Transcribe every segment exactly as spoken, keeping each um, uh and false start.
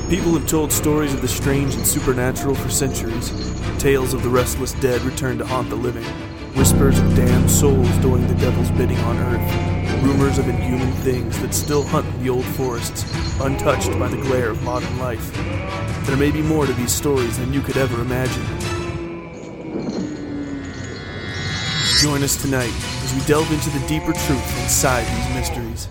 People have told stories of the strange and supernatural for centuries. Tales of the restless dead return to haunt the living. Whispers of damned souls doing the devil's bidding on earth. Rumors of inhuman things that still hunt in the old forests, untouched by the glare of modern life. There may be more to these stories than you could ever imagine. Join us tonight as we delve into the deeper truth inside these mysteries.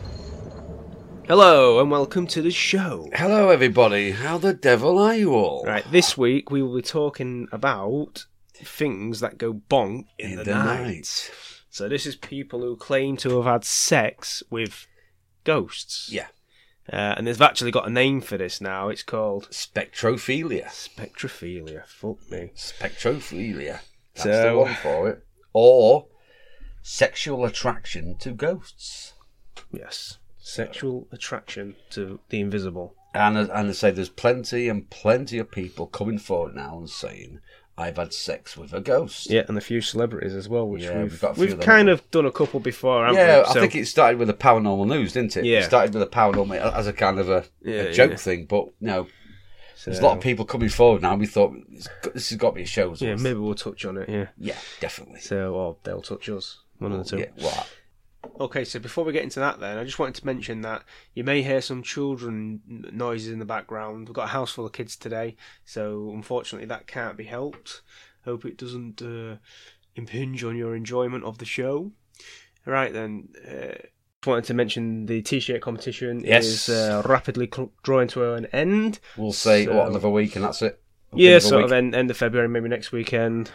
Hello and welcome to the show. Hello everybody, how the devil are you all? Right, this week we will be talking about things that go bonk in, in the, the night. night. So this is people who claim to have had sex with ghosts. Yeah. Uh, and they've actually got a name for this now. It's called... Spectrophilia. Spectrophilia, fuck me. Spectrophilia. That's so... the one for it. Or sexual attraction to ghosts. Yes. Sexual attraction to the invisible. And, and I say there's plenty and plenty of people coming forward now and saying, I've had sex with a ghost. Yeah, and a few celebrities as well, which yeah, we've, we've, got a we've kind of done a couple before, haven't yeah, we? I so, think it started with the paranormal news, didn't it? Yeah. It started with the paranormal as a kind of a, yeah, a joke yeah. thing, but, you know, so, there's a lot of people coming forward now. We thought, this has got to be a show. Yeah, maybe we'll touch on it, yeah. Yeah, definitely. So, or they'll touch us, one of the two. Yeah, what? Okay, so before we get into that then, I just wanted to mention that you may hear some children noises in the background. We've got a house full of kids today, so unfortunately that can't be helped. Hope it doesn't uh, impinge on your enjoyment of the show. Right then, uh, just wanted to mention the t-shirt competition yes. is uh, rapidly cl- drawing to an end. We'll say, so, what, another week and that's it? We'll yeah, sort week. of end, end of February, maybe next weekend.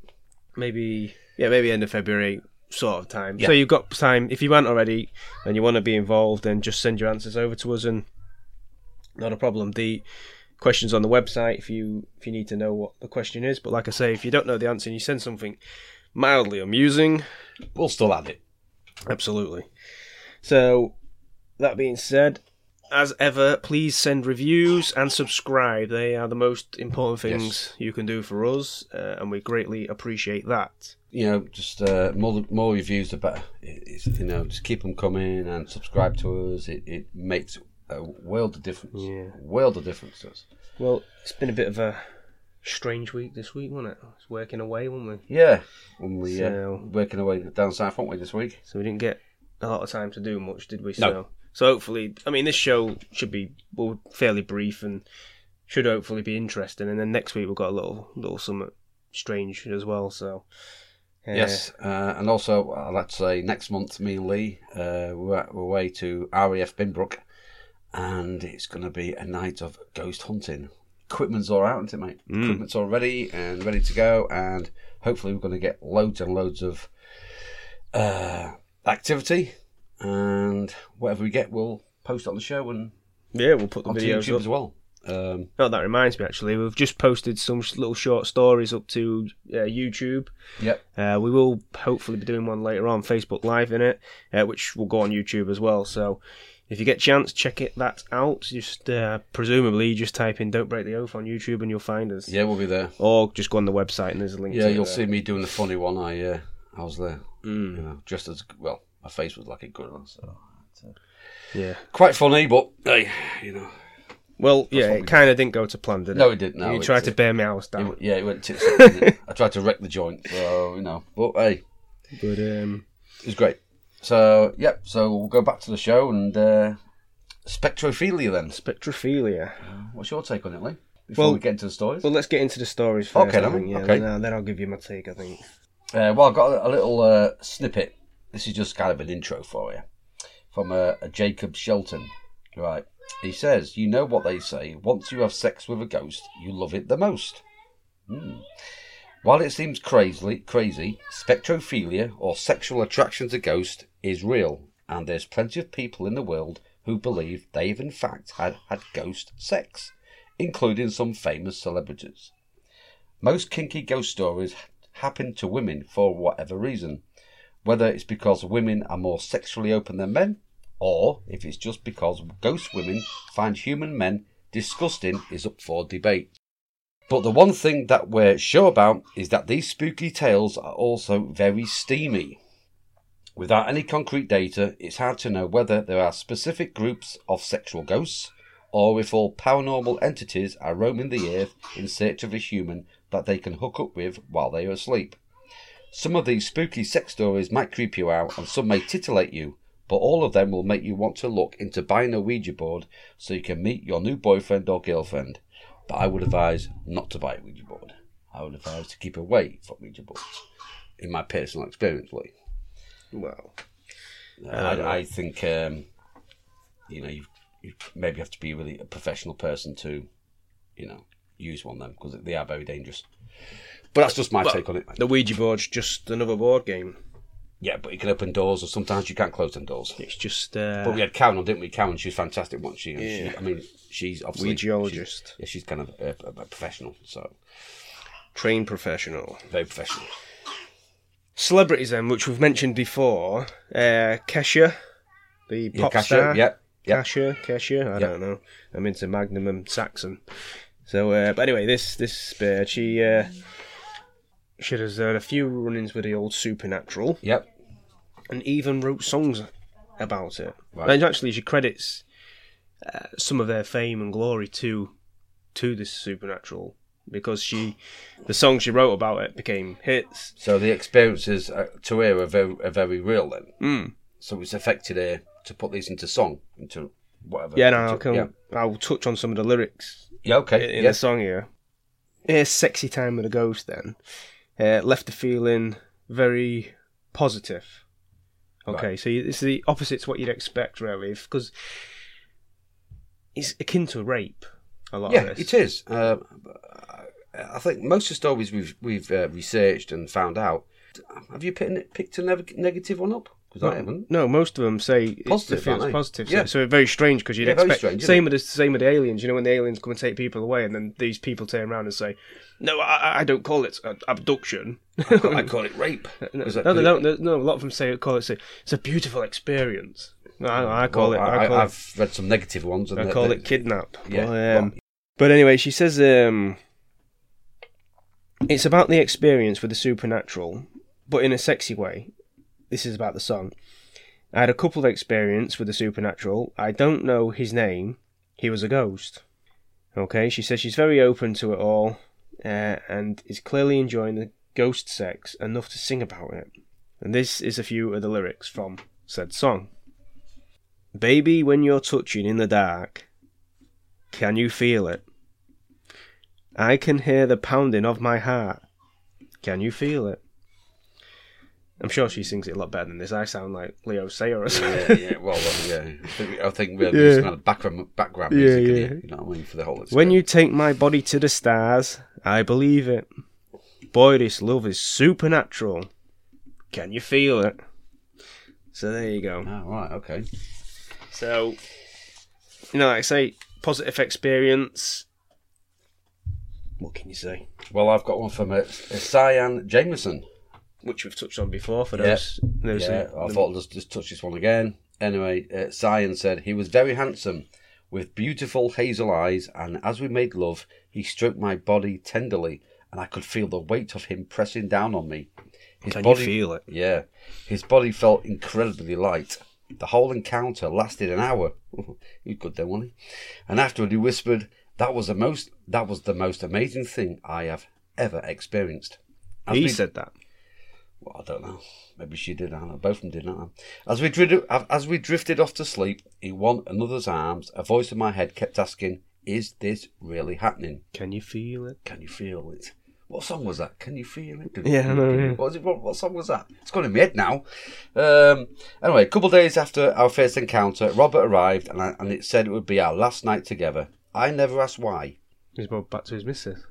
Maybe, yeah, maybe end of February. Sort of time. Yeah. So you've got time. If you aren't already and you want to be involved, then just send your answers over to us, and not a problem. The question's on the website if you if you need to know what the question is. But like I say, if you don't know the answer and you send something mildly amusing, we'll still add it. Absolutely. So that being said, as ever, please send reviews and subscribe. They are the most important things yes. you can do for us, uh, and we greatly appreciate that. You know, just uh, more more reviews the better. It's, you know, just keep them coming and subscribe to us. It it makes a world of difference. Yeah, a world of difference to us. Well, it's been a bit of a strange week this week, wasn't it? It's working away, wasn't we? Yeah, when we so, uh, working away down south, weren't we, this week? So we didn't get a lot of time to do much, did we? No. So, so hopefully, I mean, this show should be well, fairly brief and should hopefully be interesting. And then next week we've got a little little something strange as well. So. Uh, yes, uh, and also I'd like to say next month, me and Lee, uh, we're, we're away to R A F Binbrook, and it's going to be a night of ghost hunting. Equipment's all out, isn't it, mate? Mm. Equipment's all ready and ready to go, and hopefully we're going to get loads and loads of uh, activity, and whatever we get, we'll post it on the show and yeah, we'll put the videos YouTube up as well. Um, oh, that reminds me, actually. We've just posted some little short stories up to uh, YouTube. Yep. Uh, we will hopefully be doing one later on, Facebook Live in it, uh, which will go on YouTube as well. So if you get a chance, check it that out. Just uh, presumably just type in Don't Break the Oath on YouTube and you'll find us. Yeah, we'll be there. Or just go on the website and there's a link yeah, to it. Yeah, you'll there. see me doing the funny one. I uh, I was there. Mm. You know, just as, well, my face was like a good one. So, uh, yeah. Quite funny, but, hey, you know. Well, yeah, it kind of didn't go to plan, did it? No, it didn't. No, you tried to it, bear my house down. It, yeah, it went tits up, didn't it? I tried to wreck the joint, so, you know. But, hey. But, um... It was great. So, yep, so we'll go back to the show and uh, Spectrophilia then. Spectrophilia. Uh, what's your take on it, Lee? Before well, we get into the stories? Well, let's get into the stories first. Okay, I think, yeah, okay. Then, uh, then I'll give you my take, I think. Uh, well, I've got a, a little uh, snippet. This is just kind of an intro for you. From uh, a Jacob Shelton. Right. He says, you know what they say, once you have sex with a ghost, you love it the most. Hmm. While it seems crazy, crazy, spectrophilia, or sexual attraction to ghosts, is real, and there's plenty of people in the world who believe they've in fact had, had ghost sex, including some famous celebrities. Most kinky ghost stories happen to women for whatever reason, whether it's because women are more sexually open than men, or if it's just because ghost women find human men disgusting is up for debate. But the one thing that we're sure about is that these spooky tales are also very steamy. Without any concrete data, it's hard to know whether there are specific groups of sexual ghosts or if all paranormal entities are roaming the earth in search of a human that they can hook up with while they are asleep. Some of these spooky sex stories might creep you out and some may titillate you, but all of them will make you want to look into buying a Ouija board so you can meet your new boyfriend or girlfriend. But I would advise not to buy a Ouija board. I would advise to keep away from Ouija boards, in my personal experience, Lee. Well, uh, I, I think um, you know you, you maybe have to be really a professional person to, you know, use one of them because they are very dangerous. But that's just my well, take on it. The Ouija board's just another board game. Yeah, but you can open doors, or sometimes you can't close them doors. It's just. Uh, but we had Karen on, didn't we? Karen, she's fantastic, wasn't she? And yeah. she I mean, she's obviously Ouijaologist. She's, yeah, she's kind of a, a, a professional, so trained professional, very professional. Celebrities, then, which we've mentioned before, uh, Kesha, the pop yeah, Kesha, star. Yeah, yeah. Kesha, Kesha. I yep. don't know. I'm into Magnum and Saxon. So, uh, but anyway, this this bird, she uh, she has had a few run-ins with the old Supernatural. Yep. And even wrote songs about it. Right. And actually, she credits uh, some of their fame and glory to to this Supernatural because she, the songs she wrote about it became hits. So the experiences uh, to her are very, are very real then. Mm. So it's affected her to put these into song, into whatever. Yeah, no, into, I'll, come, yeah. I'll touch on some of the lyrics. Yeah, okay. In yeah. the song here. Here's Sexy Time with a Ghost then. Uh, left the feeling very positive. Okay, right. So it's the opposite to what you'd expect, really, because it's akin to rape. A lot yeah, of this. it is. Uh, I think most of the stories we've we've uh, researched and found out. Have you picked, picked a ne- negative one up? Because no, I haven't. No, most of them say positive. It's, it's positive. Yeah. So, so very strange because you'd yeah, expect strange, same with the same with the aliens. You know, when the aliens come and take people away, and then these people turn around and say, "No, I, I don't call it abduction. I call, I call it rape." no, that, no, they don't. No, a lot of them say call it. Say, it's a beautiful experience. No, I, I call well, it. I, I call I've it, read some negative ones. And I they, call they, it kidnap. Yeah. But, um, well, but anyway, she says um, it's about the experience with the supernatural, but in a sexy way. This is about the song. I had a couple of experience with the supernatural. I don't know his name. He was a ghost. Okay, she says she's very open to it all, uh, and is clearly enjoying the ghost sex enough to sing about it. And this is a few of the lyrics from said song. Baby, when you're touching in the dark, can you feel it? I can hear the pounding of my heart. Can you feel it? I'm sure she sings it a lot better than this. I sound like Leo Sayer or something. Yeah, yeah. Well, well, yeah. I think, I think we're Yeah. just kind of background, background music, Yeah, yeah, yeah. You know what I mean? For the whole experience. When you take my body to the stars, I believe it. Boy, this love is supernatural. Can you feel it? So there you go. Oh, right, okay. So, you know, like I say, positive experience. What can you say? Well, I've got one from uh, Cyan Jameson. Which we've touched on before for Yeah. those. those Yeah, uh, I thought I'd just, just touch this one again. Anyway, uh, Cyan said, he was very handsome, with beautiful hazel eyes, and as we made love, he stroked my body tenderly, and I could feel the weight of him pressing down on me. His Can body, you feel it? Yeah. His body felt incredibly light. The whole encounter lasted an hour. He was good then, wasn't he? And afterward he whispered, that was the most that was the most amazing thing I have ever experienced. As He we, said that. Well, I don't know. Maybe she did. I don't know. Both of them did. I don't know. As we drifted, as we drifted off to sleep in one another's arms, a voice in my head kept asking, "Is this really happening? Can you feel it? Can you feel it?" What song was that? Can you feel it? Yeah, I know, yeah. What, was it, what, what song was that? It's gone in my head now. Um, anyway, a couple of days after our first encounter, Robert arrived, and, I, and it said it would be our last night together. I never asked why. He's going back to his missus.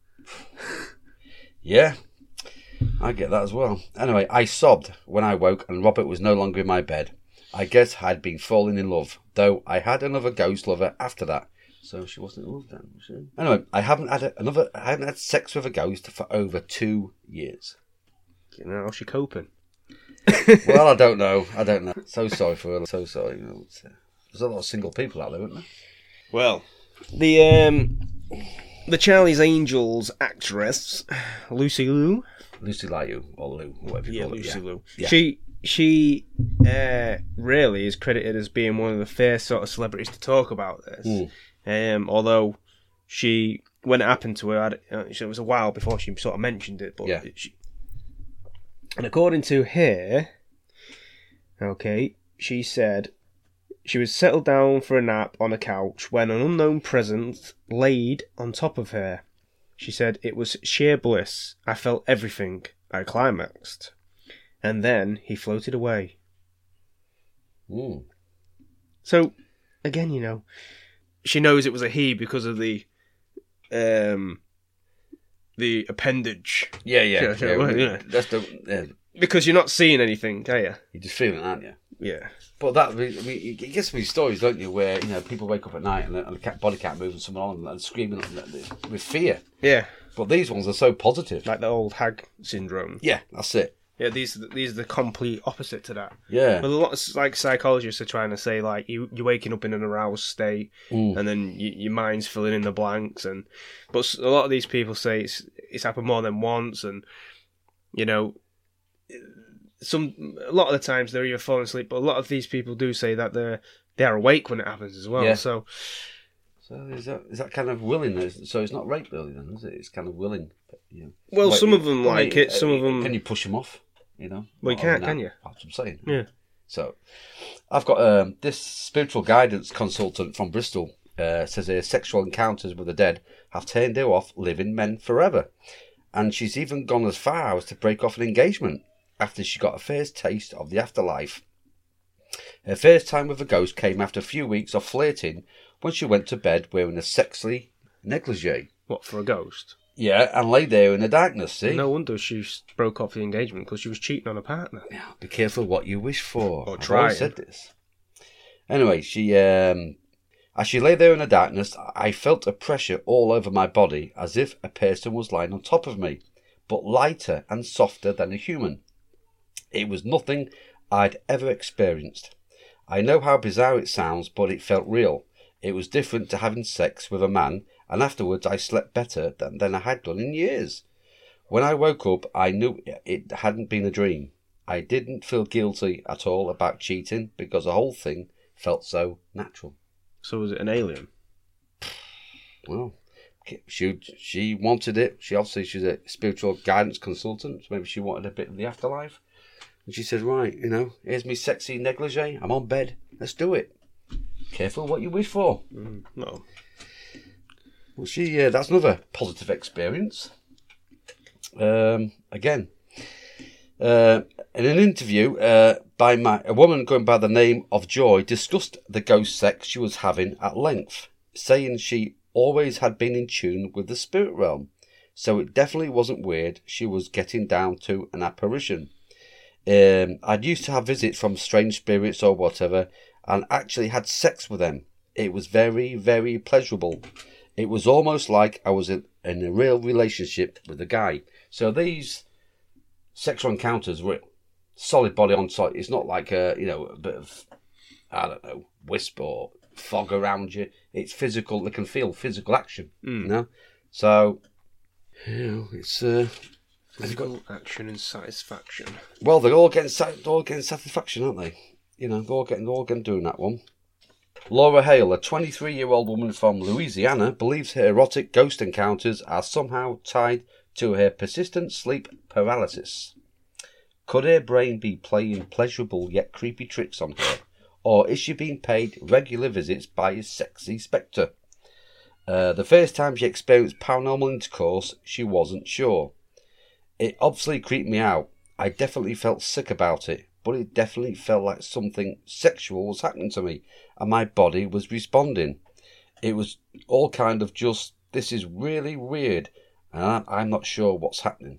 Yeah. I get that as well. Anyway, I sobbed when I woke and Robert was no longer in my bed. I guess I'd been falling in love, though I had another ghost lover after that. So she wasn't in love then, was she? Anyway, I haven't had a, another. I haven't had sex with a ghost for over two years. You know, how's she coping? Well, I don't know. I don't know. So sorry for her. So sorry. You know, uh, there's a lot of single people out there, isn't there? Well, the um, the Charlie's Angels actress Lucy Liu. Lucy Liu or Lou, whatever you Yeah, call it. Lucy yeah. Liu. Yeah. She she uh, really is credited as being one of the first sort of celebrities to talk about this. Mm. Um, although she, when it happened to her, it was a while before she sort of mentioned it. But yeah. she, and according to her, okay, she said she was settled down for a nap on a couch when an unknown presence laid on top of her. She said, it was sheer bliss. I felt everything. I climaxed. And then he floated away. Mm. So, again, you know, she knows it was a he because of the um, the appendage. Yeah, yeah. Yeah, yeah, well, yeah. yeah. That's the, yeah. Because you're not seeing anything, are you? You're just feeling it, aren't you? Yeah. But that, I mean, you get some of these stories, don't you, where, you know, people wake up at night and, and the cat, body can't move and someone on and screaming with fear. Yeah. But these ones are so positive. Like the old hag syndrome. Yeah, that's it. Yeah, these these are the complete opposite to that. Yeah. But a lot of like psychologists are trying to say like you you're waking up in an aroused state, mm. and then you, your mind's filling in the blanks, and but a lot of these people say it's it's happened more than once, and you know, some a lot of the times they're either falling asleep, but a lot of these people do say that they're they're awake when it happens as well. Yeah. So. So is that is that kind of willing? So it's not rape really then, is it? It's kind of willing. You know. Well, like, some of them well, like you, it. Some uh, of them. Can you push them off? You know. Well, you can't, can you? That's what I'm saying. Yeah. So, I've got um, this spiritual guidance consultant from Bristol uh, says her sexual encounters with the dead have turned her off living men forever, and she's even gone as far as to break off an engagement after she got a first taste of the afterlife. Her first time with a ghost came after a few weeks of flirting when she went to bed wearing a sexy negligee. What, for a ghost? Yeah, and lay there in the darkness, see? No wonder she broke off the engagement, because she was cheating on a partner. Yeah, be careful what you wish for. Or I've try. always said this. Anyway, she, um, as she lay there in the darkness, I felt a pressure all over my body as if a person was lying on top of me, but lighter and softer than a human. It was nothing I'd ever experienced. I know how bizarre it sounds, but it felt real. It was different to having sex with a man, and afterwards I slept better than, than I had done in years. When I woke up, I knew it hadn't been a dream. I didn't feel guilty at all about cheating because the whole thing felt so natural. So was it an alien? Well, she she wanted it. She obviously she's a spiritual guidance consultant, so maybe she wanted a bit of the afterlife. And she said, right, you know, here's me sexy negligee. I'm on bed. Let's do it. Careful what you wish for. Mm, no. Well, she uh, that's another positive experience. Um, again, uh, in an interview uh, by my, a woman going by the name of Joy discussed the ghost sex she was having at length, saying she always had been in tune with the spirit realm, so it definitely wasn't weird she was getting down to an apparition. Um, I'd used to have visits from strange spirits or whatever, and actually had sex with them. It was very, very pleasurable. It was almost like I was in, in a real relationship with a guy. So these sexual encounters were solid body on site. It's not like a, you know, a bit of, I don't know, wisp or fog around you. It's physical. They can feel physical action, mm. you know? So, you know, it's... Uh, Physical action and satisfaction. Well, they're all getting they're all getting satisfaction, aren't they? You know, they're all getting they're all getting doing that one. Laura Hale, a twenty-three-year-old woman from Louisiana, believes her erotic ghost encounters are somehow tied to her persistent sleep paralysis. Could her brain be playing pleasurable yet creepy tricks on her, or is she being paid regular visits by a sexy spectre? Uh, the first time she experienced paranormal intercourse, she wasn't sure. It obviously creeped me out. I definitely felt sick about it, but it definitely felt like something sexual was happening to me, and my body was responding. It was all kind of just, this is really weird, and I'm not sure what's happening.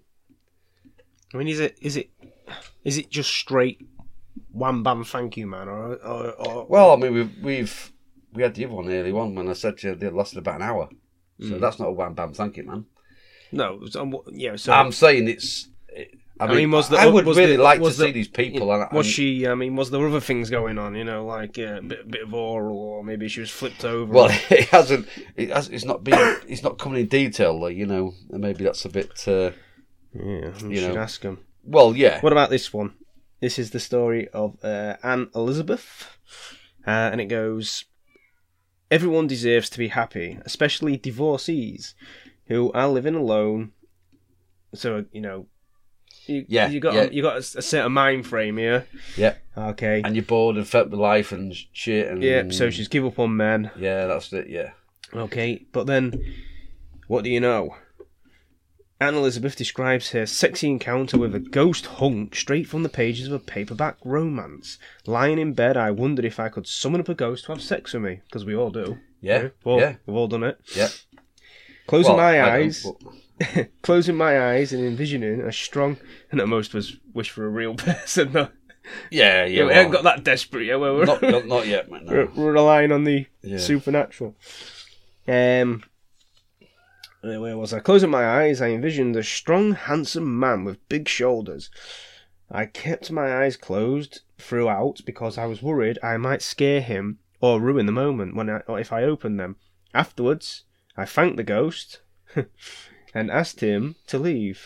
I mean, is it is it is it just straight wham bam thank you man, or or, or well, I mean we've we've we had the other one early on when I said to you it lasted about an hour, so mm. that's not a wham bam thank you man. No, um, yeah. So I'm saying it's. I mean, I, mean, was the, I would was really the, like to the, see these people. And, was and, she? I mean, was there other things going on? You know, like uh, a bit, bit of oral, or maybe she was flipped over. Well, or... it hasn't. It has, it's not been. It's not coming in detail, though. You know, and maybe that's a bit. Uh, yeah, you you should know. ask him. Well, yeah. What about this one? this is the story of uh, Anne Elizabeth, uh, and it goes: everyone deserves to be happy, especially divorcees who are living alone. So you know, you, Yeah, you got yeah. you got a, a certain mind frame here. Yeah. Okay. And you're bored and fed with life and shit. And Yeah. So she's give up on men. Yeah, that's it. Yeah. Okay, but then, what do you know? Anne Elizabeth describes her sexy encounter with a ghost hunk straight from the pages of a paperback romance. Lying in bed, I wondered if I could summon up a ghost to have sex with me, because we all do. Yeah. We've all, Yeah. we've all done it. Yeah. Closing Well, my I don't, eyes, but- closing my eyes and envisioning a strong, and that most of us wish for a real person, though. Yeah, yeah. Yeah, we well, haven't got that desperate yet, where we're, not, not, not yet, man. we're, No. we're relying on the Yeah. supernatural. Um, where where was I? Closing my eyes, I envisioned a strong, handsome man with big shoulders. I kept my eyes closed throughout because I was worried I might scare him or ruin the moment when I, or if I opened them. Afterwards, I thanked the ghost and asked him to leave,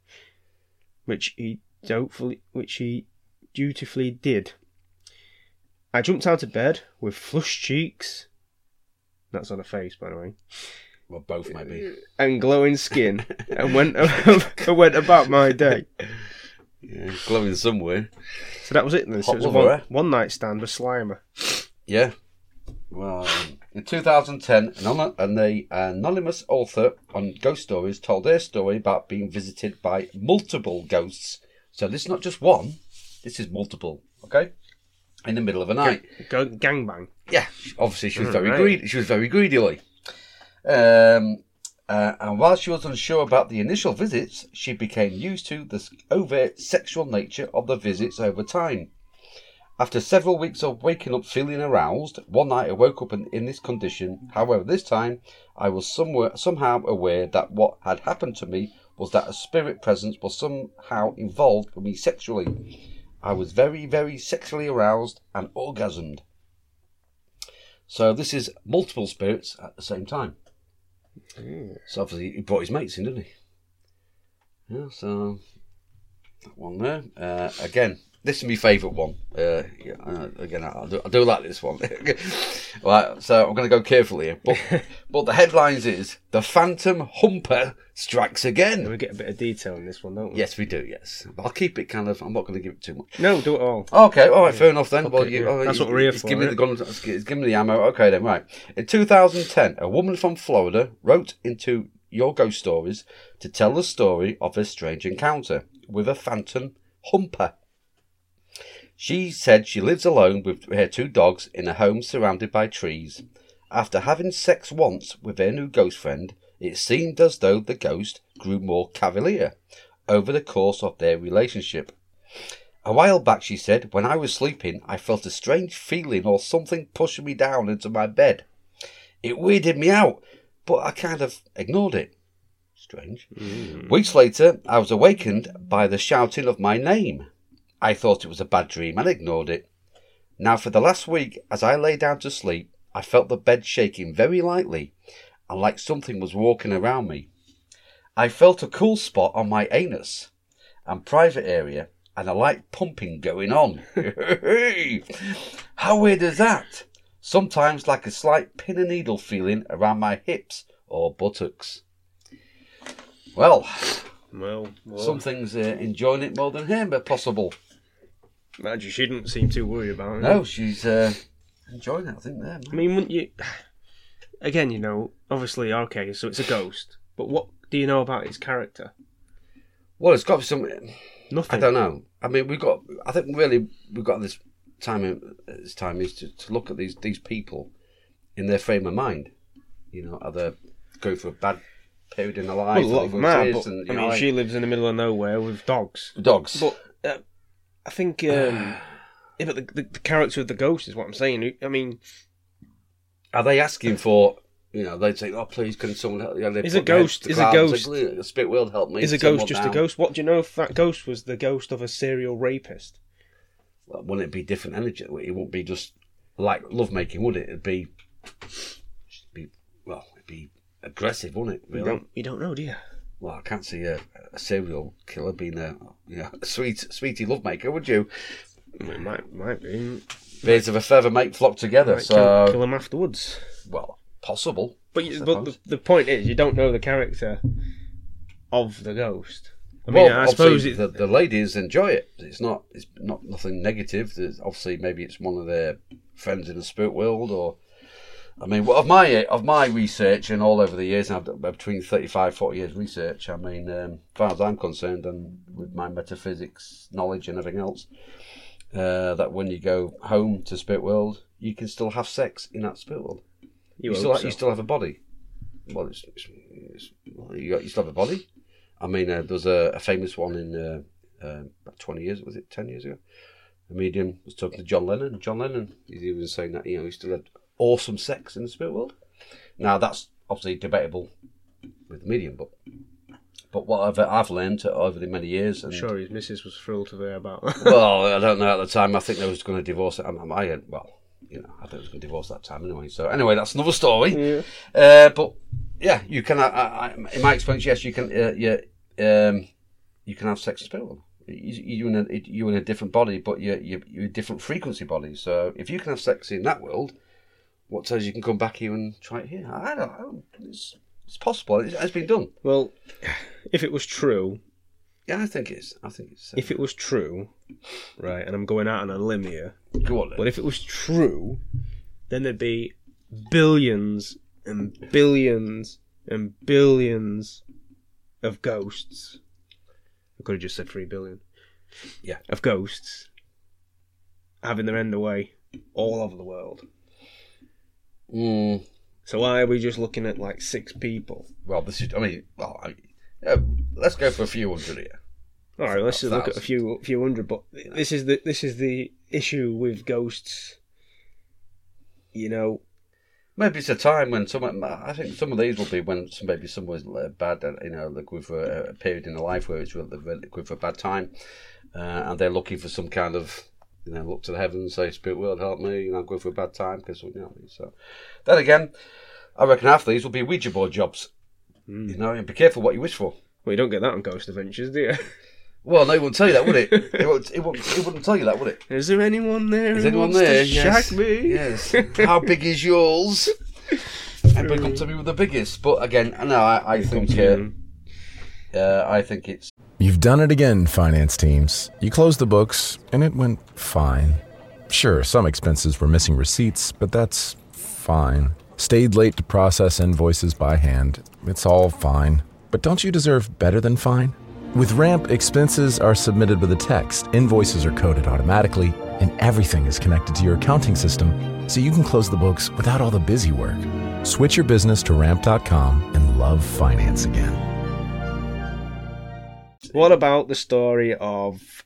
which he doubtfully, which he dutifully did. I jumped out of bed with flushed cheeks. That's on a face, by the way. Well, both maybe. And glowing skin, and went and went about my day. Yeah, glowing somewhere. So that was it then. So Hot it was a lover, one, eh? one night stand with Slimer. Yeah. Well, um, in two thousand ten, an anon- an a- anonymous author on ghost stories told their story about being visited by multiple ghosts. So this is not just one, this is multiple, okay? In the middle of the night. Go, gangbang. Yeah, obviously she was very Right. greedy. She was very greedily. Um, uh, and while she was unsure about the initial visits, she became used to the overt sexual nature of the visits over time. After several weeks of waking up feeling aroused, one night I woke up in, in this condition. However, this time I was somewhere, somehow aware that what had happened to me was that a spirit presence was somehow involved with me sexually. I was very, very sexually aroused and orgasmed. So this is multiple spirits at the same time. Mm. So obviously he brought his mates in, didn't he? Yeah, so that one there. Uh, again, this is my favourite one. Uh, yeah, uh, again, I do, I do like this one. Right, so I'm going to go carefully here. But, but the headlines is, The Phantom Humper Strikes Again. We get a bit of detail in this one, don't we? Yes, we do, yes. But I'll keep it kind of, I'm not going to give it too much. No, do it all. Okay, all right, fair enough then. Fuck Well, it, you, yeah. oh, That's he's- what we're here he's for, giving me the isn't gun, he's giving me the ammo. Okay then, right. In two thousand ten, a woman from Florida wrote into Your Ghost Stories to tell the story of a strange encounter with a phantom humper. She said she lives alone with her two dogs in a home surrounded by trees. After having sex once with her new ghost friend, it seemed as though the ghost grew more cavalier over the course of their relationship. A while back, she said, when I was sleeping, I felt a strange feeling or something pushing me down into my bed. It weirded me out, but I kind of ignored it. Strange. Mm. Weeks later, I was awakened by the shouting of my name. I thought it was a bad dream and ignored it. Now, for the last week, as I lay down to sleep, I felt the bed shaking very lightly and like something was walking around me. I felt a cool spot on my anus and private area and a light pumping going on. How weird is that? Sometimes like a slight pin and needle feeling around my hips or buttocks. Well, Well, well some things uh, enjoying it more than him, but possible. Madge, she didn't seem too worried about it. No, she's uh, enjoying it, I think, there. I mean, wouldn't you... Again, you know, obviously, okay, so it's a ghost. But what do you know about its character? Well, it's got to be some... Nothing. I don't know. I mean, we've got... I think really we've got this time, in, this time is to, to look at these, these people in their frame of mind. You know, are they going through a bad period in their life? Well, a lot of them are, but, and, I you mean, know, she lives in the middle of nowhere with dogs. dogs. But uh, I think... Um, yeah, but the, the, the character of the ghost is what I'm saying. I mean... Are they asking for... You know, they'd say, "Oh, please, can someone help?" You know, Is a ghost- is a ghost- Like, the spirit world help me. Is a someone ghost just down." a ghost? What do you know if that ghost was the ghost of a serial rapist? Well, wouldn't it be different energy? It wouldn't be just like lovemaking, would it? It'd be, be well, it'd be aggressive, wouldn't it? You Really? don't, you don't know, do you? well, I can't see a, a serial killer being a, you know, a sweet, sweetie lovemaker, would you? It might, might be. Birds of a feather make flock together. Might so kill, kill them afterwards. Well, possible. But, you, but the, the point is, you don't know the character of the ghost. I well, mean, I suppose it, the, the ladies enjoy it. It's not. It's not nothing negative. There's, obviously, maybe it's one of their friends in the spirit world, or I mean, well, of my of my research and all over the years, I've done between thirty-five, forty years research. I mean, um, as far as I'm concerned, and with my metaphysics knowledge and everything else, uh, that when you go home to spirit world, you can still have sex in that spirit world. You, you still have, so. you still have a body. Well, it's, it's, it's, you, got, you still have a body. I mean, uh, there's a, a famous one in uh, uh, about twenty years, was it ten years ago? A medium was talking to John Lennon. John Lennon, he was saying that, you know, he still had awesome sex in the spirit world. Now, that's obviously debatable with the medium, but but what I've, I've learned over the many years... And, I'm sure his missus was thrilled to hear about that. Well, I don't know at the time. I think they was going to divorce it. I, I, well, you know, I think they was going to divorce that time anyway. So anyway, that's another story. Yeah. Uh, but... Yeah, you can. I, I, in my experience, yes, you can. Uh, yeah, um, you can have sex with spirit world. You, you in a you in a different body, but you you you're a different frequency body. So if you can have sex in that world, what tells you can come back here and try it here? I don't know. It's it's possible. It has been done. Well, if it was true, yeah, I think it's. I think it's. Uh, if it was true, right, and I'm going out on a limb here. Go on then. But if it was true, then there'd be billions. And billions and billions of ghosts. I could have just said three billion. Yeah. Of ghosts having their end away all over the world. Mm. So why are we just looking at like six people? Well, this is. I mean, well, I, uh, let's go for a few hundred here. All right, let's just look at a few, few hundred. But this is the this is the issue with ghosts. You know. Maybe it's a time when some. I think some of these will be when some, maybe someone's bad. You know, they're going for a, a period in their life where it's really, really going for a bad time, uh, and they're looking for some kind of, you know, look to the heavens and say, "Spirit world, help me!" You know, I'm going for a bad time because you know. So, then again, I reckon half these will be Ouija board jobs. Mm. You know, and be careful what you wish for. Well, you don't get that on Ghost Adventures, do you? Well, no, it wouldn't tell you that, would it? It, won't, it, won't, it wouldn't tell you that, would it? Is there anyone there? Is who anyone wants there? To yes. Shag me? Yes. How big is yours? Everybody come to me with the biggest. But again, no, I, I think uh, uh, I think it's... You've done it again, finance teams. You closed the books, and it went fine. Sure, some expenses were missing receipts, but that's fine. Stayed late to process invoices by hand. It's all fine. But don't you deserve better than fine? With Ramp, expenses are submitted with a text, invoices are coded automatically, and everything is connected to your accounting system, so you can close the books without all the busy work. Switch your business to ramp dot com and love finance again. What about the story of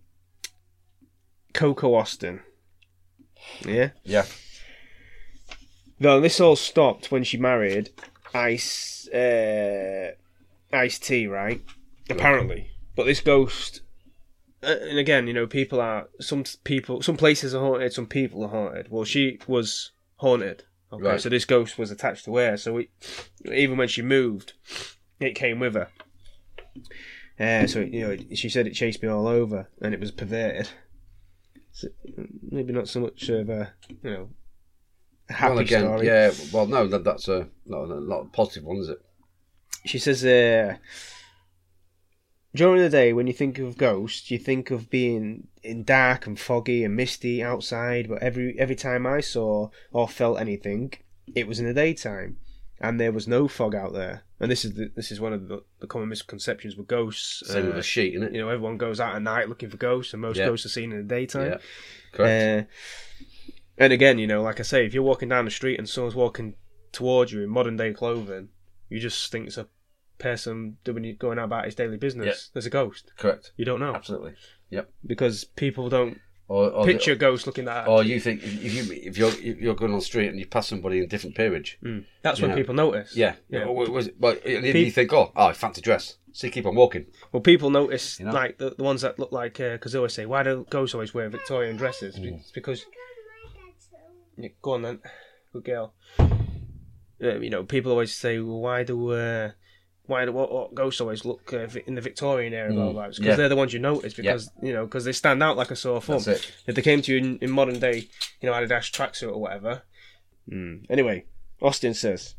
Coco Austin? Yeah? Yeah. Though this all stopped when she married Ice uh, Ice-T, right? Apparently. But this ghost... Uh, and again, you know, people are... Some people... Some places are haunted, some people are haunted. Well, she was haunted. Okay, right. So this ghost was attached to her. So we, even when she moved, it came with her. Uh, so, you know, she said it chased me all over and it was perverted. So maybe not so much of a, you know, a happy well, again, story. Yeah, well, no, that, that's a not, a not a positive one, is it? She says, uh, during the day, when you think of ghosts, you think of being in dark and foggy and misty outside, but every every time I saw or felt anything, it was in the daytime, and there was no fog out there. And this is the, this is one of the, the common misconceptions with ghosts. Same uh, with a sheet, isn't it? You know, everyone goes out at night looking for ghosts, and most yeah. ghosts are seen in the daytime. Yeah, correct. Uh, and again, you know, like I say, if you're walking down the street and someone's walking towards you in modern day clothing, you just think it's a person doing going out about his daily business. Yep. There's a ghost. Correct. You don't know. Absolutely. Yep. Because people don't or, or picture the, ghosts looking at. Or you think if you if you're if you're going on the street and you pass somebody in different peerage, mm. that's when know. people notice. Yeah. Yeah. Or was it, well, and Pe- you think, oh, oh, I fancy dress. So you keep on walking. Well, people notice you know? like the, the ones that look like because uh, they always say, why do ghosts always wear Victorian dresses? Mm. It's because. Yeah, go on then, good girl. Uh, you know, people always say, well, why do uh, why do what, what ghosts always look uh, in the Victorian era? Mm, because yeah. they're the ones you notice because you know because they stand out like a sore thumb. That's it. If they came to you in, in modern day, you know, Adidas tracksuit or whatever. Mm. Anyway, Austin says,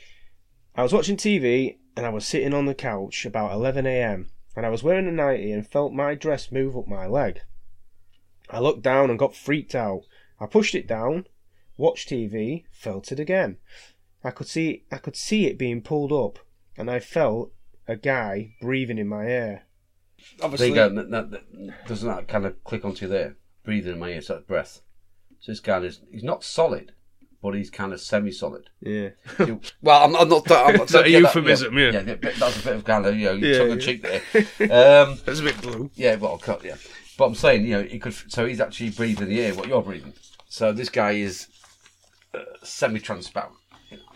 I was watching T V and I was sitting on the couch about eleven a.m. and I was wearing a nightie and felt my dress move up my leg. I looked down and got freaked out. I pushed it down, watched T V, felt it again. I could see I could see it being pulled up, and I felt a guy breathing in my ear. Obviously, there you go. That, that, doesn't that kind of click onto you there? Breathing in my ear, so that's breath. So this guy is he's not solid, but he's kind of semi-solid. Yeah. Well, I'm, I'm not. I'm not Is that a yeah, euphemism? That, Yeah. yeah. yeah. That's a bit of kind of you know Yeah, tongue in yeah. cheek there. Um, That's a bit blue. yeah, well, cut. Yeah, but I'm saying you know he could. So he's actually breathing in the air what you're breathing. So this guy is uh, semi-transparent. You know.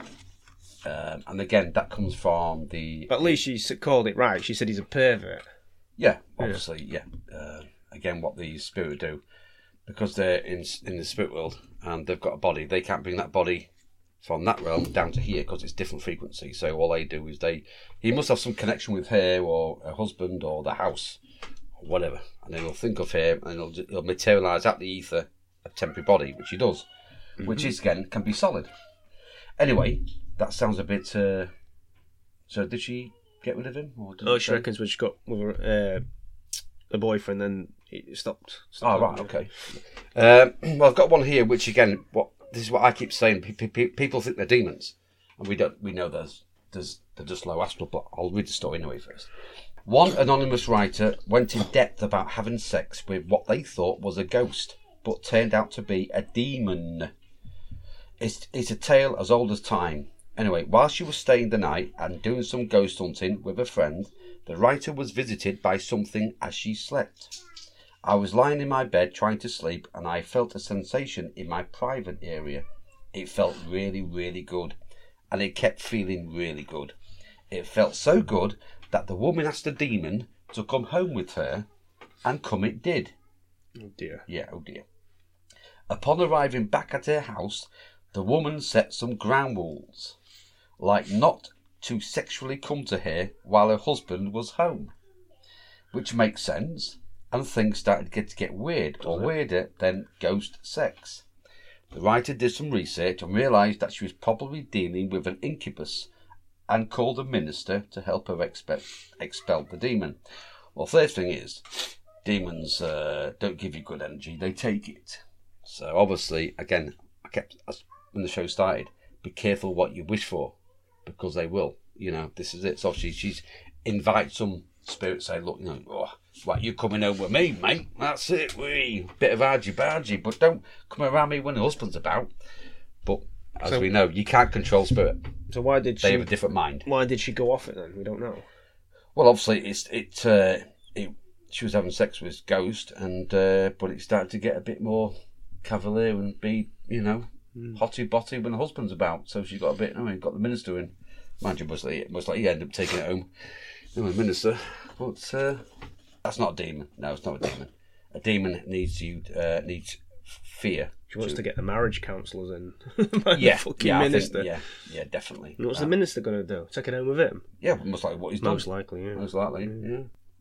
Um, and again, that comes from the. But at least she s- called it right. She said he's a pervert. Yeah, obviously, yeah. yeah. Uh, again, what the spirit do, because they're in in the spirit world and they've got a body, they can't bring that body from that realm down to here because it's different frequency. So all they do is they, he must have some connection with her or her husband or the house or whatever, and then he'll think of her and he'll, he'll materialise out the ether a temporary body, which he does, mm-hmm. which is again can be solid. Anyway, that sounds a bit. Uh, so did she get rid of him? Or did Oh, it she say? reckons when she got with her, uh, a boyfriend, then it stopped. Oh, stopped right, okay. Um, well, I've got one here, which again, what this is what I keep saying. Pe- pe- people think they're demons, and we don't. We know there's, there's they're just low astral. But I'll read the story anyway first. One anonymous writer went in depth about having sex with what they thought was a ghost, but turned out to be a demon. It's it's a tale as old as time. Anyway, while she was staying the night and doing some ghost hunting with a friend, the writer was visited by something as she slept. I was lying in my bed trying to sleep and I felt a sensation in my private area. It felt really, really good, and it kept feeling really good. It felt so good that the woman asked the demon to come home with her, and come it did. Oh dear. Yeah, oh dear. Upon arriving back at her house, the woman set some ground rules, like not to sexually come to her while her husband was home, which makes sense, and things started to get, to get weird, or weirder than ghost sex. The writer did some research and realised that she was probably dealing with an incubus, and called a minister to help her expel, expel the demon. Well, first thing is, demons uh, don't give you good energy, they take it. So obviously, again, I kept, when the show started, be careful what you wish for, because they will. You know, this is it. So she, she's invite some spirit, say, look, you know, oh, what, you coming home with me, mate? That's it, we bit of argy-bargy, but don't come around me when the husband's about. But as So- we know, you can't control spirit. So why did They she? have a different mind. Why did she go off it then? We don't know. Well, obviously, it's it. Uh, it she was having sex with Ghost, and uh, but it started to get a bit more cavalier and be, you know, mm. hotty botty when the husband's about. So she got a bit. I mean, got the minister in. Mind you, most likely, most likely he ended up taking it home. You know, the minister, but uh, that's not a demon. No, it's not a demon. A demon needs you uh, needs fear. She wants to get the marriage counsellors in. Yeah, fucking yeah, I minister. think, yeah, yeah, definitely. And what's Uh, the minister going to do? Take it home with him? Yeah, most likely what he's done. Most likely, yeah. Most likely, yeah.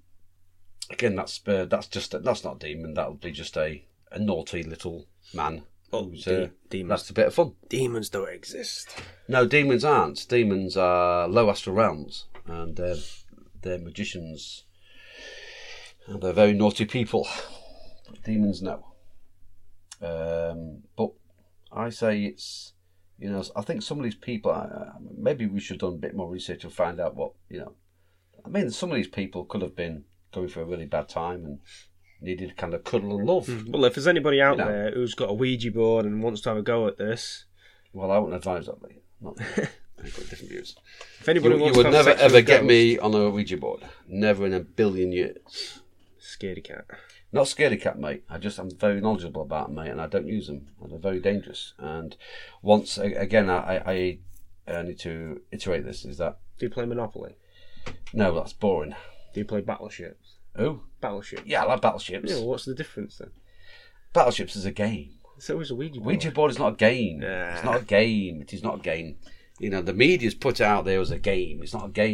Again, that's uh, that's just a, that's not a demon. That'll be just a, a naughty little man. Oh, who's, de- uh, demons. That's a bit of fun. Demons don't exist. No, demons aren't. Demons are low astral realms, and uh, they're magicians. And they're very naughty people. But demons, no. Um, but I say it's, you know, I think some of these people, uh, maybe we should have done a bit more research and find out what, you know, I mean, some of these people could have been going through a really bad time and needed kind of cuddle and love. Mm. Well, if there's anybody out You know. there who's got a Ouija board and wants to have a go at this, Well, I wouldn't advise that, Lee. Not I've got different views. if anybody You, you wants would to have never sex with ever a get ghost- me on a Ouija board. Never in a billion years. Scaredy cat. Not scaredy cat, mate. I just I'm very knowledgeable about them, mate, and I don't use them. And they're very dangerous. And once a- again, I, I, I need to iterate this: is that Do you play Monopoly? no, that's boring. Do you play Battleships? Oh, Battleship. yeah, I like battleships. Yeah, well, what's the difference then? Battleships is a game. So is a Ouija board. Ouija board is not a game. Nah. It's not a game. It is not a game. You know, the media's put it out there as a game. It's not a game.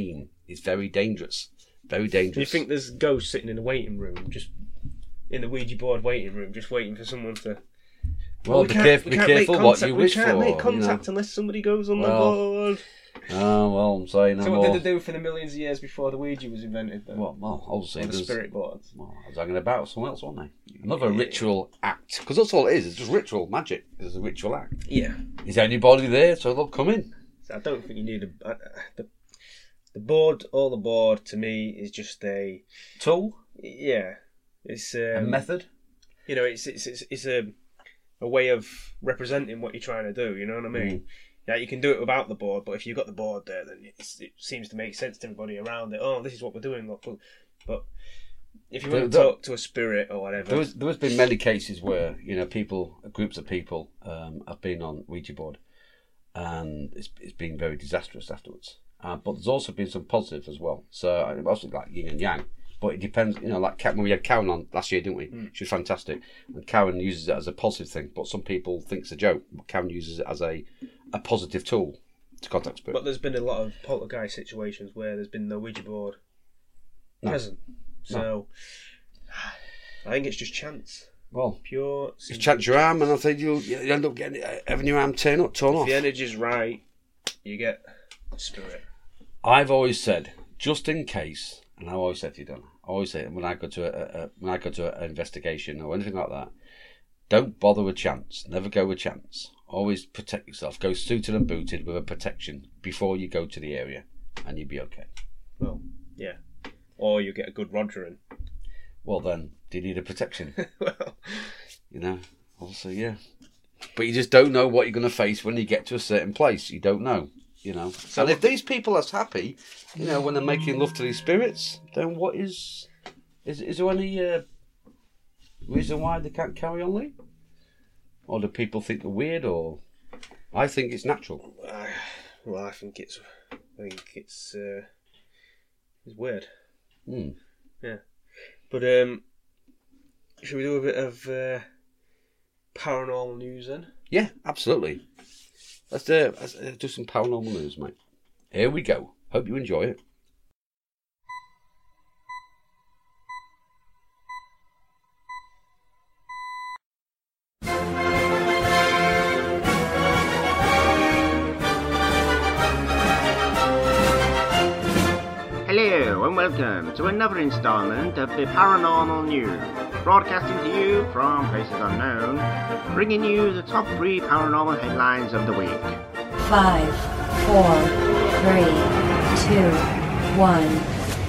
is very dangerous. Very dangerous. Do you think there's ghosts sitting in the waiting room, just in the Ouija board waiting room, just waiting for someone to... Well, we be, can't- caref- we be can't make careful what contact- you we wish can't for. make contact you know. unless somebody goes on Well, the board. Oh, well, I'm saying no So more. what did they do for the millions of years before the Ouija was invented, then? Well, well, obviously, Or the there's- spirit boards? Well, I was hanging about with someone else, wasn't they? Another ritual act. Because that's all it is. It's just ritual magic. It's a ritual act. Yeah. Is anybody there? So they'll come in. So I don't think you need a... Uh, the, the board, all the board, to me, is just a... Tool? Yeah. It's... Um, A method? You know, it's it's it's, it's a, a way of representing what you're trying to do, you know what I mean? Mm. Yeah, you can do it without the board, but if you've got the board there, then it's, it seems to make sense to everybody around it. Oh, this is what we're doing. Look, look. But if you want There- to talk to a spirit or whatever... There was, there has been many cases where, you know, people, groups of people um, have been on Ouija board and it's, it's been very disastrous afterwards. Uh, but there's also been some positive as well. So, I mean, also like yin and yang. But it depends, you know, like when we had Karen on last year, didn't we? Mm. She was fantastic. And Karen uses it as a positive thing, but some people think it's a joke. But Karen uses it as a, a positive tool to contact spirit. But there's been a lot of poltergeist situations where there's been no Ouija board No. present. So, No. I think it's just chance. Well, Pure... you chance your arm and I think you'll, you end up getting having your arm torn up, torn If off. the energy's right, you get spirit. I've always said, just in case, and I always said to you, Don, I always say when I go to a, a when I go to an investigation or anything like that, don't bother with chance. Never go with chance. Always protect yourself. Go suited and booted with a protection before you go to the area, and you'll be okay. Well, yeah. Or you get a good Rogering. Well, then, do you need a protection? Well, You know, obviously, yeah. But you just don't know what you're going to face when you get to a certain place. You don't know, you know. So and if these people are happy, you know, when they're making love to these spirits, then what is... Is, is there any uh, reason why they can't carry on, Lee? Or do people think they're weird, or... I think it's natural. uh, well, I think it's... I think it's... Uh, it's weird. Hmm. Yeah. But, um... should we do a bit of uh, paranormal news then? Yeah, absolutely. Let's, uh, let's uh, do some paranormal news, mate. Here we go. Hope you enjoy it. Hello and welcome to another installment of the Paranormal News, broadcasting to you from places unknown, bringing you the top three paranormal headlines of the week. Five, four, three, two, one.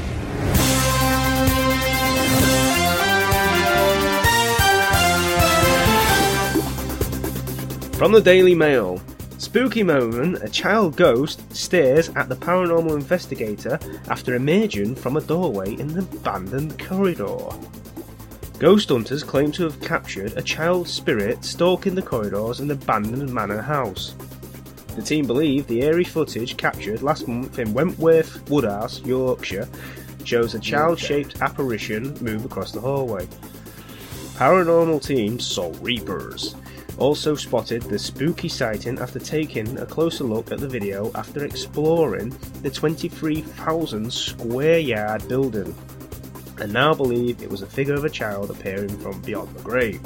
From the Daily Mail. Spooky moment, a child ghost stares at the paranormal investigator after emerging from a doorway in an abandoned corridor. Ghost hunters claim to have captured a child spirit stalking the corridors in an abandoned manor house. The team believe the eerie footage captured last month in Wentworth Woodhouse, Yorkshire, shows a child-shaped apparition move across the hallway. Paranormal team saw Reapers. Also spotted the spooky sighting after taking a closer look at the video after exploring the twenty-three thousand square yard building, and now believe it was a figure of a child appearing from beyond the grave.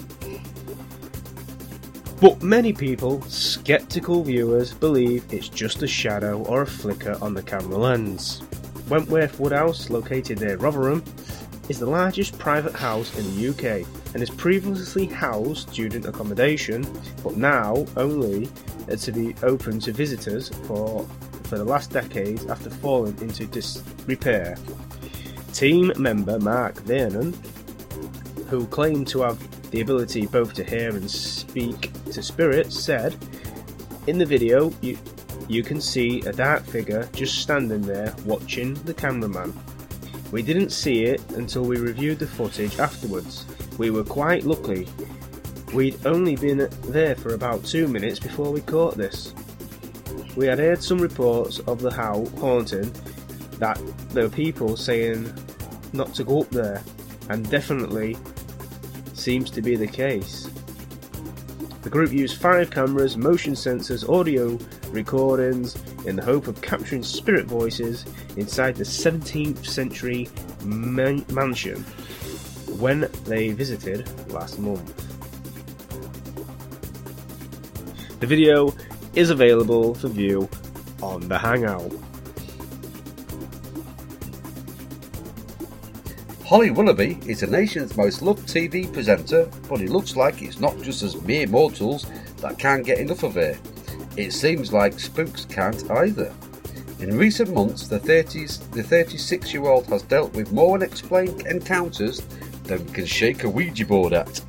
But many people, skeptical viewers, believe it's just a shadow or a flicker on the camera lens. Wentworth Woodhouse, located near Rotherham, is the largest private house in the U K and has previously housed student accommodation, but now only to be open to visitors for, for the last decade after falling into disrepair. Team member Mark Vernon, who claimed to have the ability both to hear and speak to spirits, said, "In the video, you, you can see a dark figure just standing there watching the cameraman. We didn't see it until we reviewed the footage afterwards. We were quite lucky. We'd only been there for about two minutes before we caught this. We had heard some reports of the how haunting, that there were people saying not to go up there, and definitely seems to be the case." The group used five cameras, motion sensors, audio recordings in the hope of capturing spirit voices inside the seventeenth century man- mansion when they visited last month. The video is available for view on the Hangout. Holly Willoughby is the nation's most loved T V presenter, but it looks like it's not just us mere mortals that can't get enough of her. It seems like spooks can't either. In recent months, the thirties, the thirty-six-year-old has dealt with more unexplained encounters than we can shake a Ouija board at.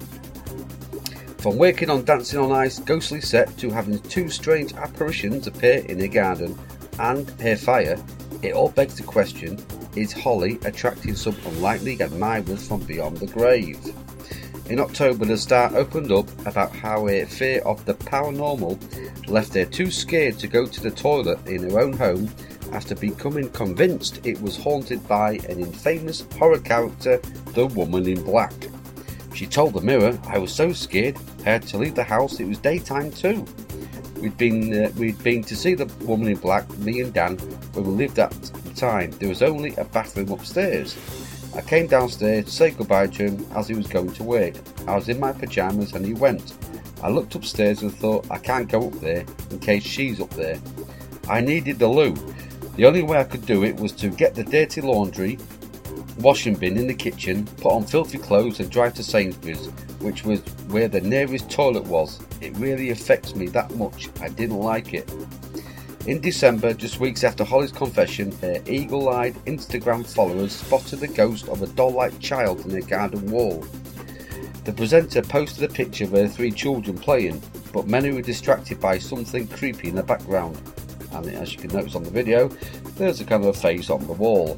From working on Dancing on Ice ghostly set to having two strange apparitions appear in her garden and her fire, it all begs the question, is Holly attracting some unlikely admirers from beyond the grave? In October, the star opened up about how her fear of the paranormal left her too scared to go to the toilet in her own home after becoming convinced it was haunted by an infamous horror character, the Woman in Black. She told the Mirror, "I was so scared I had to leave the house. It was daytime too. We'd been uh, we'd been to see the Woman in Black, me and Dan, when we lived at the time. There was only a bathroom upstairs. I came downstairs to say goodbye to him as he was going to work. I was in my pyjamas and he went. I looked upstairs and thought, I can't go up there in case she's up there. I needed the loo. The only way I could do it was to get the dirty laundry washing bin in the kitchen, put on filthy clothes and drive to Sainsbury's, which was where the nearest toilet was. It really affects me that much. I didn't like it." In December, just weeks after Holly's confession, her eagle-eyed Instagram followers spotted the ghost of a doll-like child in her garden wall. The presenter posted a picture of her three children playing, but many were distracted by something creepy in the background. And as you can notice on the video, there's a kind of a face on the wall.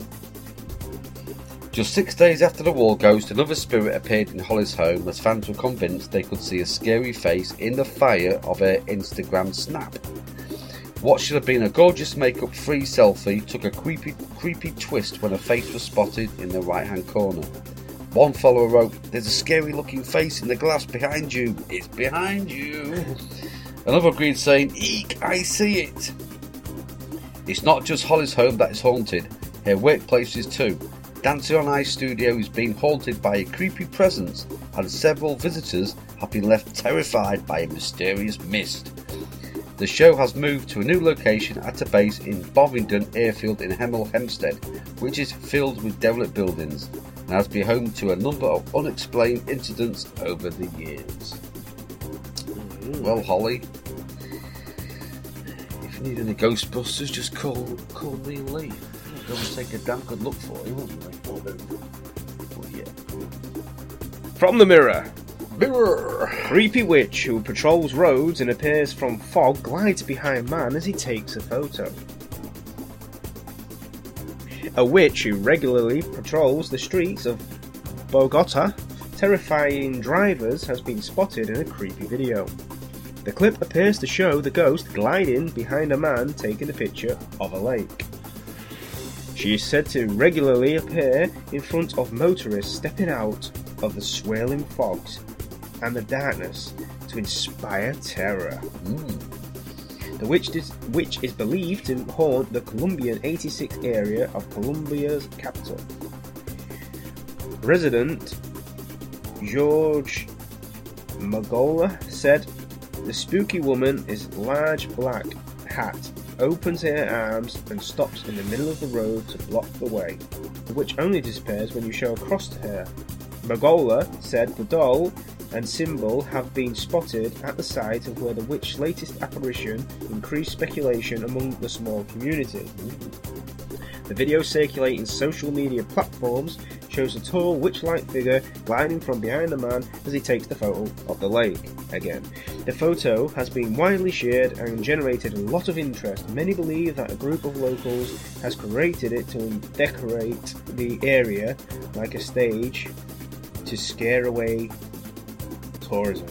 Just six days after the wall ghost, another spirit appeared in Holly's home as fans were convinced they could see a scary face in the fire of her Instagram snap. What should have been a gorgeous makeup-free selfie took a creepy, creepy twist when a face was spotted in the right-hand corner. One follower wrote, "There's a scary-looking face in the glass behind you. It's behind you." Another agreed, saying, "Eek, I see it." It's not just Holly's home that is haunted. Her workplace is too. Dancing on Ice studio is being haunted by a creepy presence, and several visitors have been left terrified by a mysterious mist. The show has moved to a new location at a base in Bovingdon Airfield in Hemel Hempstead, which is filled with derelict buildings, and has been home to a number of unexplained incidents over the years. Mm. Well, Holly, if you need any Ghostbusters, just call call me and Lee. We'll go and take a damn good look for you, won't we? Oh, yeah. From the Mirror. Mirror. Creepy witch who patrols roads and appears from fog glides behind man as he takes a photo. A witch who regularly patrols the streets of Bogota, terrifying drivers, has been spotted in a creepy video. The clip appears to show the ghost gliding behind a man taking a picture of a lake. She is said to regularly appear in front of motorists stepping out of the swirling fogs and the darkness to inspire terror. Mm. The witch is, witch is believed to haunt the Colombian eighty-six area of Colombia's capital. Resident George Magola said, "The spooky woman is large black hat, opens her arms and stops in the middle of the road to block the way. The witch only disappears when you show across to her." Magola said the doll and symbol have been spotted at the site of where the witch's latest apparition increased speculation among the small community. The video circulating social media platforms shows a tall witch-like figure gliding from behind the man as he takes the photo of the lake again. The photo has been widely shared and generated a lot of interest. Many believe that a group of locals has created it to decorate the area like a stage to scare away tourism.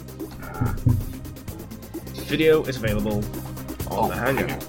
Video is available on oh, the Hangout.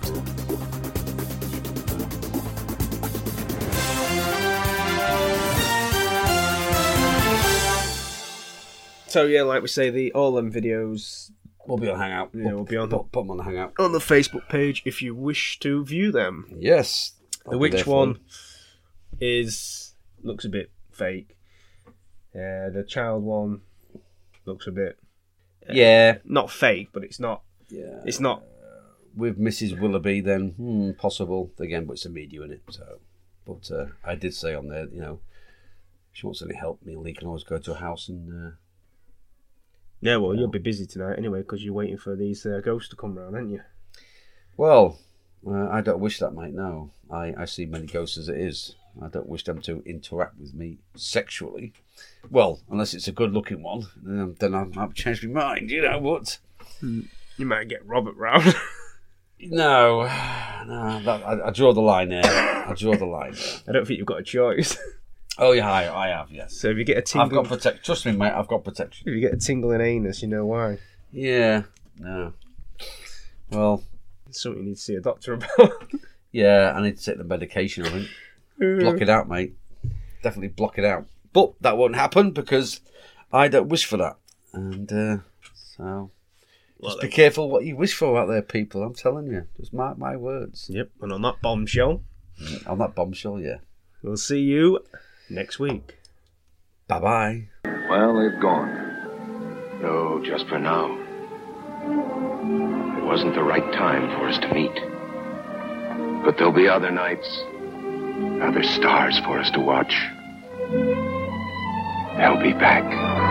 So yeah, like we say, the all them videos We'll be on Hangout. Yeah, we'll be on put, put them on the Hangout. On the Facebook page if you wish to view them. Yes. The Witch one is looks a bit fake. Yeah, the child one looks a bit uh, yeah, not fake, but it's not. Yeah, it's not. With Missus Willoughby, then hmm, possible again, but it's a media in it. So, but uh, I did say on there, you know, if she wants any help, me and Lee can always go to a house and. Uh, yeah, well, you'll be busy tonight anyway because you're waiting for these uh, ghosts to come round, aren't you? Well, uh, I don't wish that, mate. No, I, I see many ghosts as it is. I don't wish them to interact with me sexually. Well, unless it's a good-looking one, then, then I might change my mind. You know what? You might get Robert round. no, no. That, I, I draw the line there. I draw the line there. I don't think you've got a choice. Oh yeah, I, I have. Yes. So if you get a tingle, I've got protection. Trust me, mate. I've got protection. If you get a tingling anus, you know why. Yeah. No. Well, it's something you need to see a doctor about. Yeah, I need to take the medication. I think. Block it out, mate. Definitely block it out. But that won't happen because I don't wish for that. And uh, so, well, just be careful what you wish for out there, people. I'm telling you. Just mark my words. Yep. And on that bombshell. On that bombshell, yeah. We'll see you next week. Bye-bye. Well, they've gone. No, just for now. It wasn't the right time for us to meet. But there'll be other nights. Other stars for us to watch. They'll be back.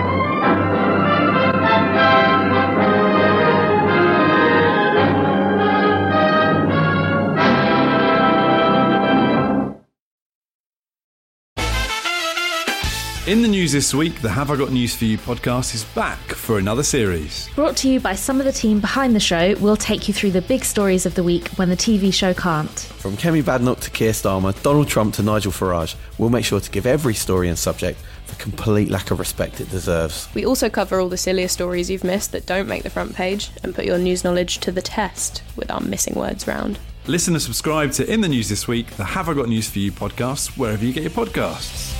In the news this week, the Have I Got News For You podcast is back for another series. Brought to you by some of the team behind the show, we'll take you through the big stories of the week when the T V show can't. From Kemi Badnock to Keir Starmer, Donald Trump to Nigel Farage, we'll make sure to give every story and subject the complete lack of respect it deserves. We also cover all the sillier stories you've missed that don't make the front page and put your news knowledge to the test with our missing words round. Listen and subscribe to In the News This Week, the Have I Got News For You podcast, wherever you get your podcasts.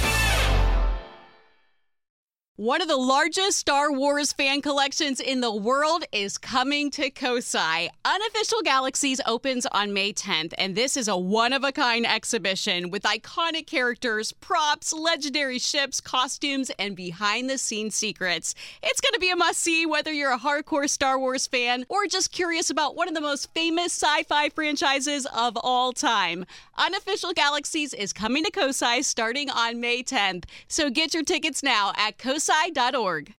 One of the largest Star Wars fan collections in the world is coming to Kosai. Unofficial Galaxies opens on May tenth, and this is a one-of-a-kind exhibition with iconic characters, props, legendary ships, costumes, and behind-the-scenes secrets. It's going to be a must-see whether you're a hardcore Star Wars fan or just curious about one of the most famous sci-fi franchises of all time. Unofficial Galaxies is coming to Kosai starting on May tenth, so get your tickets now at kosai dot org.